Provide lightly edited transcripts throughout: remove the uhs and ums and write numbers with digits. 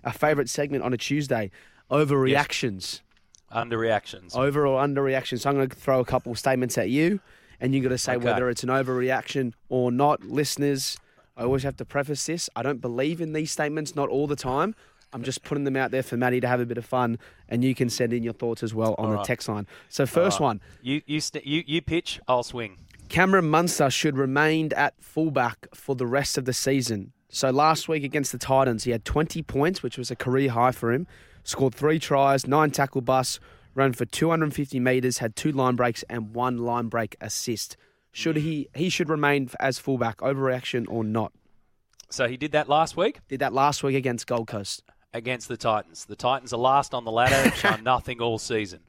a favourite segment on a Tuesday, overreactions. Underreactions. Over or underreactions. So I'm going to throw a couple of statements at you, and you've got to say Okay. whether it's an overreaction or not. Listeners, I always have to preface this. I don't believe in these statements, not all the time. I'm just putting them out there for Matty to have a bit of fun, and you can send in your thoughts as well on the text line. So first one. You pitch, I'll swing. Cameron Munster should remain at fullback for the rest of the season. So last week against the Titans, he had 20 points, which was a career high for him. Scored 3 tries, 9 tackle busts, ran for 250 metres, had 2 line breaks and 1 line break assist. Should he should remain as fullback, overreaction or not? So he did that last week? Did that last week against Gold Coast. Against the Titans. The Titans are last on the ladder, shown nothing all season.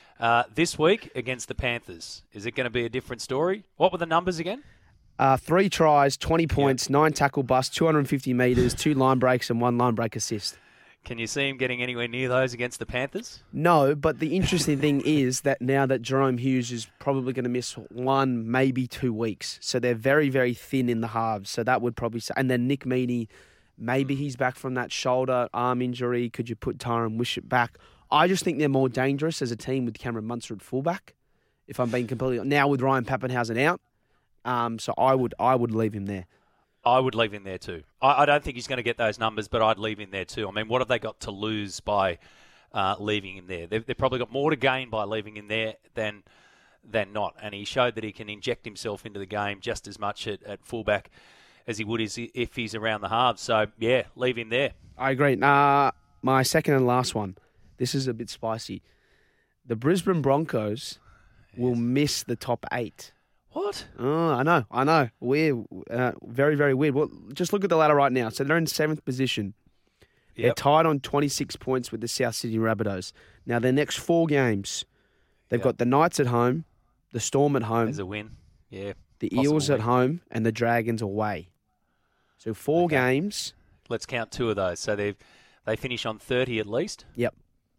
This week against the Panthers, is it going to be a different story? What were the numbers again? 3 tries, 20 points, 9 tackle busts, 250 metres, 2 line breaks and 1 line break assist. Can you see him getting anywhere near those against the Panthers? No, but the interesting thing is that now that Jerome Hughes is probably going to miss 1, maybe 2 weeks. So they're very, very thin in the halves. So that would probably say. And then Nick Meaney, maybe he's back from that shoulder, arm injury. Could you put Tyron Wishart back? I just think they're more dangerous as a team with Cameron Munster at fullback, if I'm being completely... Now with Ryan Pappenhausen out. So I would leave him there. I would leave him there too. I don't think he's going to get those numbers, but I'd leave him there too. I mean, what have they got to lose by leaving him there? They've probably got more to gain by leaving him there than not. And he showed that he can inject himself into the game just as much at fullback as he would if he's around the halves. So, yeah, leave him there. I agree. My second and last one. This is a bit spicy. The Brisbane Broncos will miss the top 8. What? Oh, I know. Weird. Very, very weird. Well, just look at the ladder right now. So they're in 7th position. Yep. They're tied on 26 points with the South Sydney Rabbitohs. Now, their next 4 games, they've got the Knights at home, the Storm at home, There's a win. Yeah. the possible Eels win. at home, and the Dragons away. So 4 games. Let's count 2 of those. So they finish on 30 at least. Yep.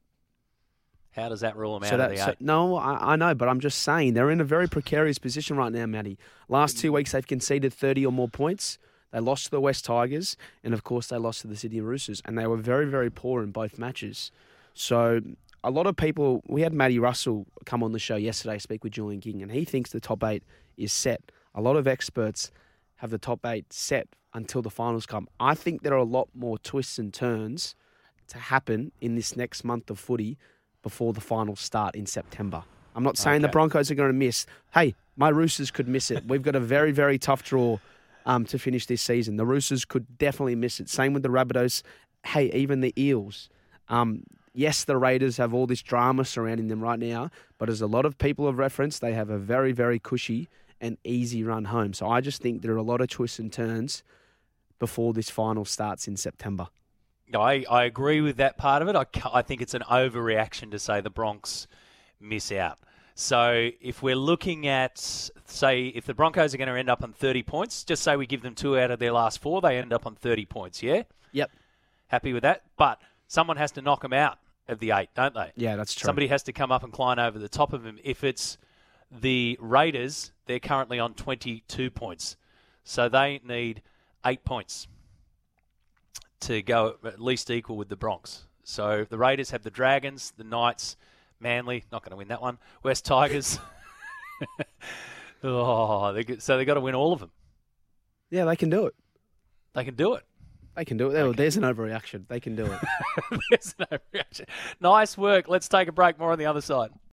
How does that rule them out of the 8? No, I know, but I'm just saying they're in a very precarious position right now, Matty. Last 2 weeks they've conceded 30 or more points. They lost to the West Tigers, and of course they lost to the Sydney Roosters, and they were very, very poor in both matches. So a lot of people, we had Matty Russell come on the show yesterday, speak with Julian King, and he thinks the top 8 is set. A lot of experts have the top 8 set until the finals come. I think there are a lot more twists and turns to happen in this next month of footy before the finals start in September. I'm not saying the Broncos are going to miss. Hey, my Roosters could miss it. We've got a very, very tough draw to finish this season. The Roosters could definitely miss it. Same with the Rabbitohs. Hey, even the Eels. Yes, the Raiders have all this drama surrounding them right now, but as a lot of people have referenced, they have a very, very cushy and easy run home. So I just think there are a lot of twists and turns before this final starts in September. I agree with that part of it. I think it's an overreaction to say the Bronx miss out. So if we're looking at, say, if the Broncos are going to end up on 30 points, just say we give them 2 out of their last 4, they end up on 30 points, yeah? Yep. Happy with that? But someone has to knock them out of the 8, don't they? Yeah, that's true. Somebody has to come up and climb over the top of them. If it's the Raiders, they're currently on 22 points. So they need 8 points to go at least equal with the Bronx. So the Raiders have the Dragons, the Knights, Manly, not going to win that one, West Tigers. So they've got to win all of them. Yeah, they can do it. They can do it. They can do it. There's an overreaction. They can do it. There's no reaction. Nice work. Let's take a break. More on the other side.